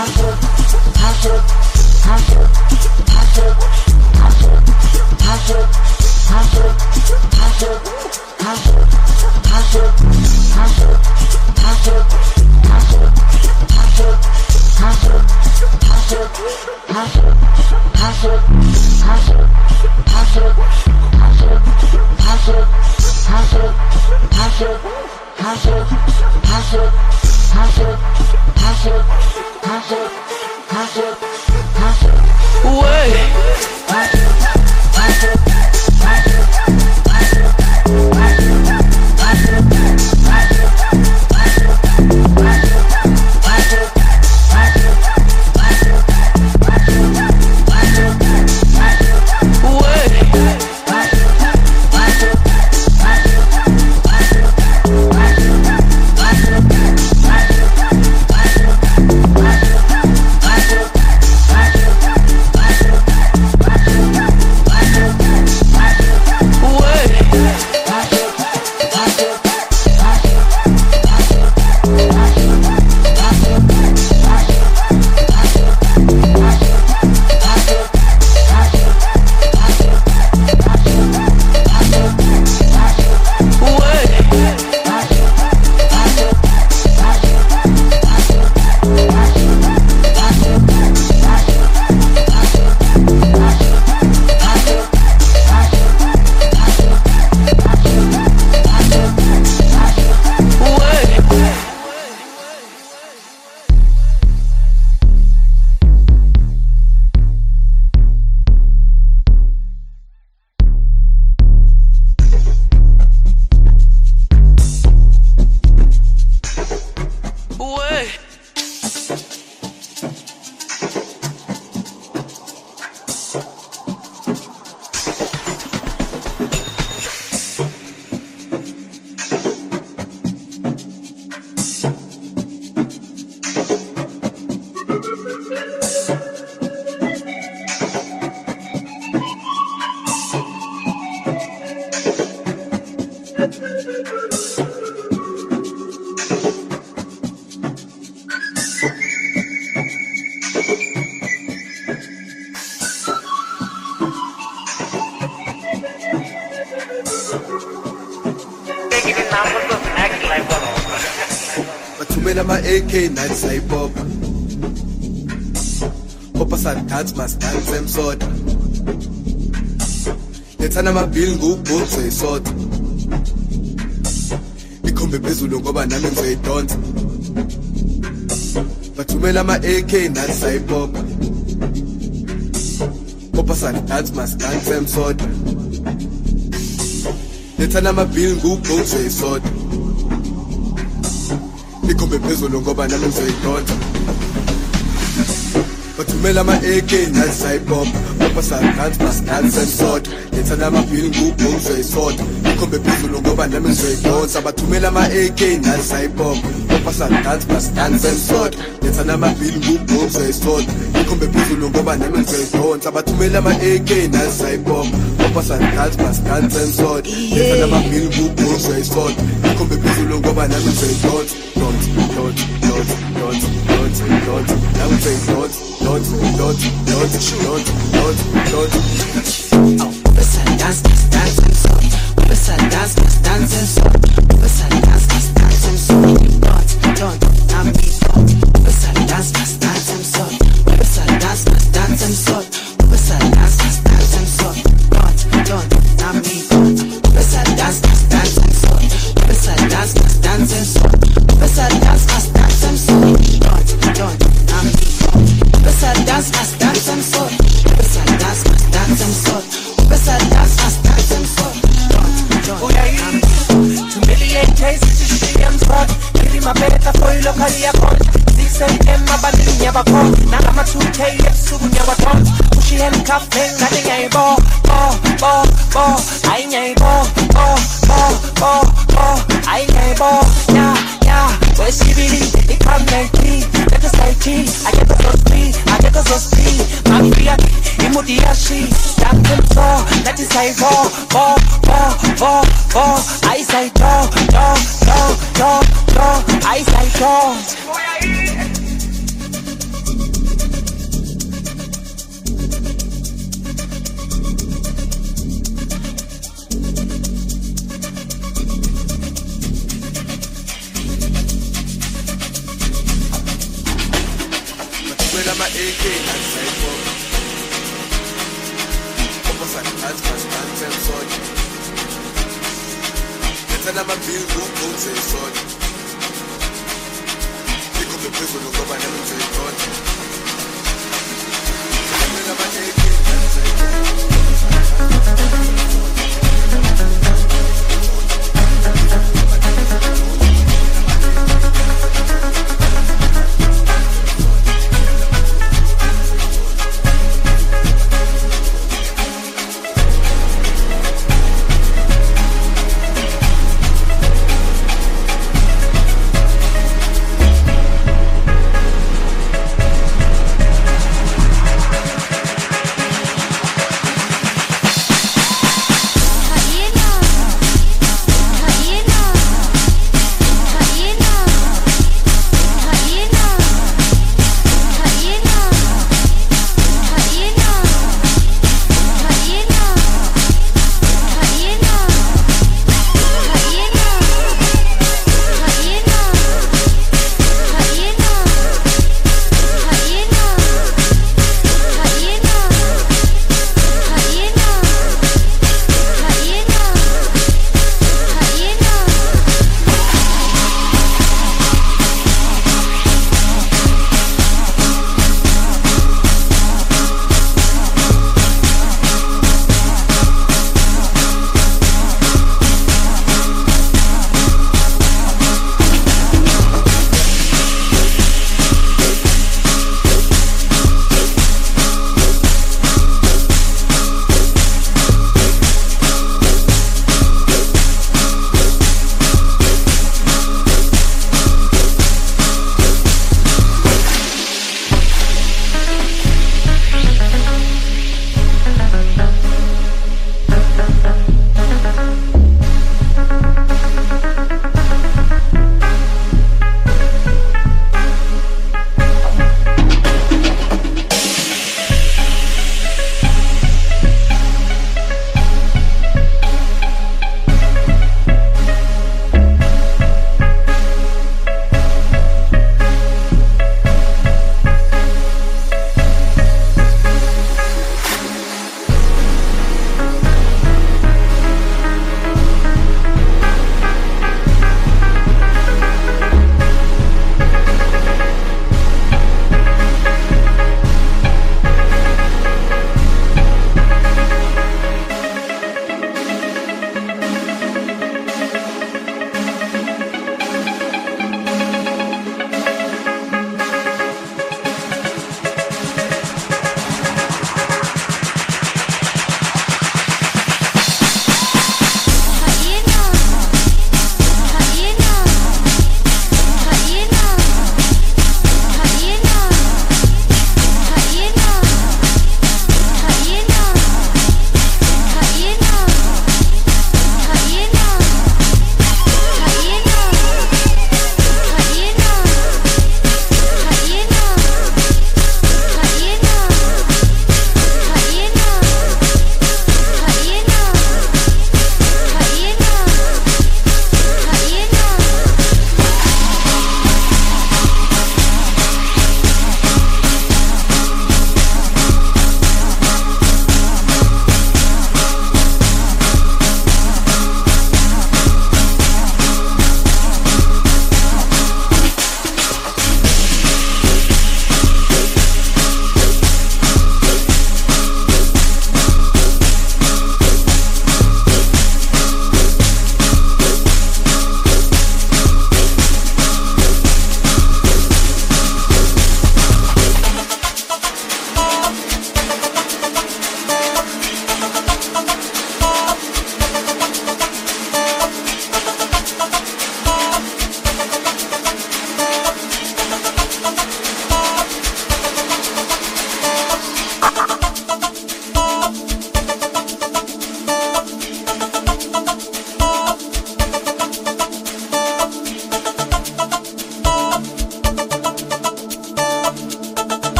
Bathumela ama-AK nathi sayipopha Popha sandathi masidanse emsoda Lethana amabhili ngubhuthu seyisoda Ikhombe phezulu ngoba nami ngizoyidonsa Bathumela ama-AK nathi sayipopha Popha sandathi masidanse emsoda Lethana amabhili ngubhuthu seyisoda Ikhombe phezulu ngoba nami ngizoyidonsa Bathumela ama-AK nathi sayipopha Popha sandathi masidanse emsoda Lethana amabhili ngubhuthu seyisoda Ikhombe phezulu ngoba nami ngizoyidonsa Bathumela ama-AK nathi sayipopha Popha sandathi masidanse emsoda Lethana amabhili ngubhuthu seyisoda Ikhombe phezulu ngoba nami ngizoyidonsa Bathumela ama-AK nathi sayipopha Popha sandathi masidanse emsoda Lethana amabhili ngubhuthu seyisoda Ikhombe phezulu ngoba nami ngizoyidonsa AK nasayibomb opposite phansi phansi emsonto letha namabhili ngumbuzo esonto ikhombe phezulu ngoba nami ngizoyiqonda mina ama AK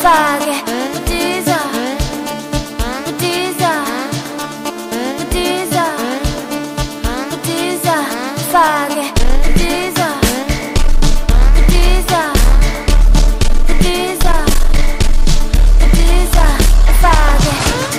fake butiza butiza butiza butiza fake butiza butiza butiza butiza fake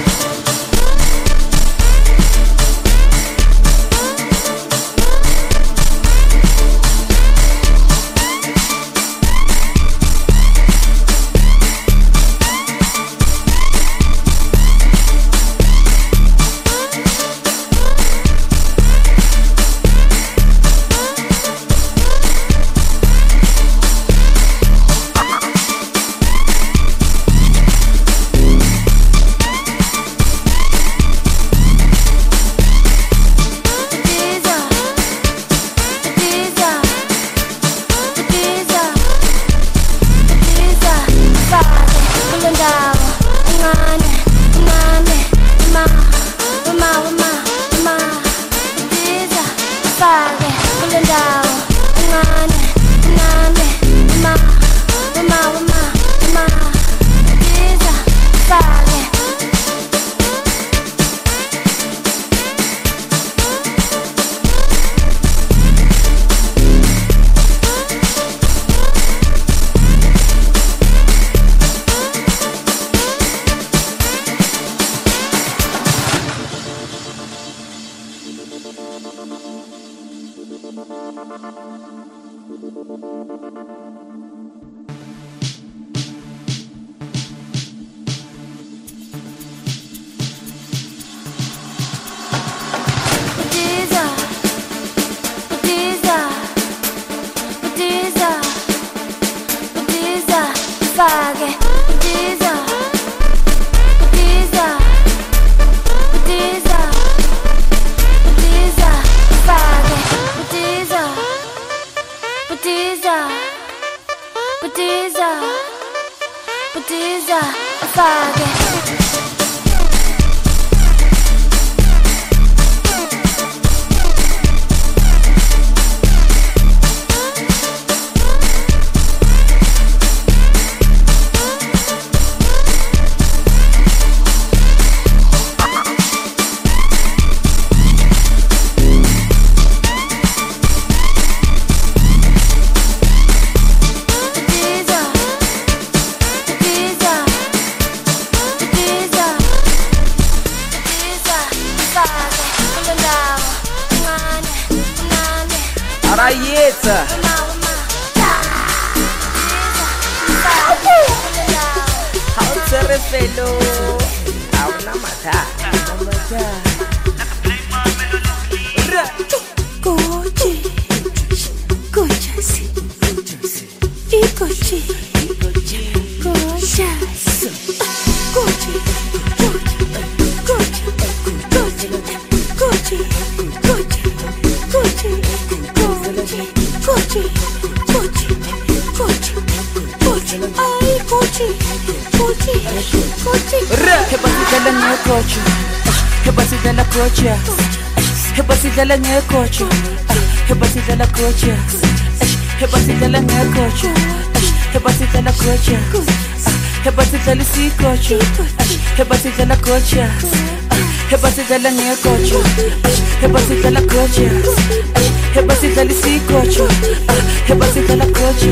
Hebasitela ngekocho, hebasitela kocha, hebasitela sikocho, hebasitela kocha,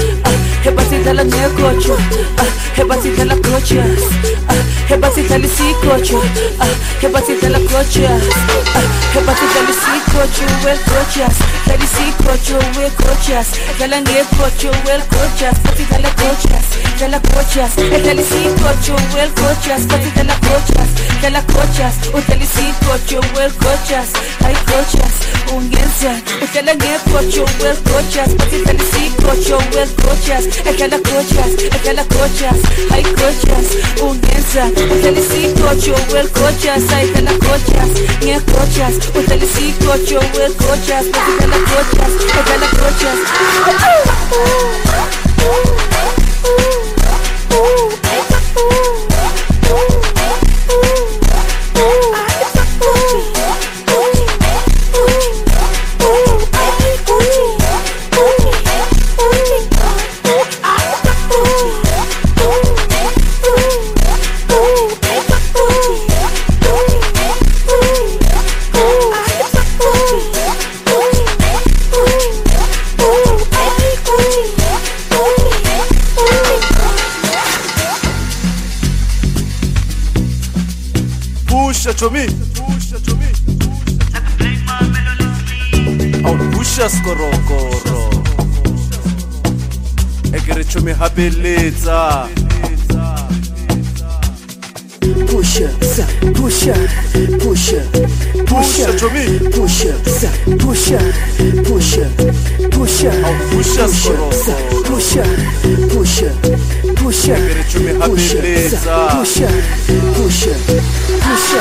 hebasitela ngekocho, hebasitela kocha, hebasitela sikocho, hebasitela kocha, hebasitela sikocho, well coachas, tela sikocho, well coachas, tela ngekocho, well coachas, hebasitela coachas, tela coachas, tela sikocho, well coachas, hebasitela coachas, tela coachas. Utelisí cocho, well coachas, hay coachas, ungenza. Utela nge cocho, well coachas, utelisí cocho, well coachas, ekala coachas, hay coachas, ungenza. Utelisí cocho, well coachas, hay kala coachas, nge coachas, utelisí cocho, well coachas, ekala coachas. Pusha to me. Oh, pusha skorokoro. Egere to me habeleza. Pusha, pusha, pusha, pusha to me. Pusha, pusha, pusha, pusha, oh, pusha skorokoro. Pusha, pusha, pusha, Egere to me habeleza. Pusha, pusha, pusha.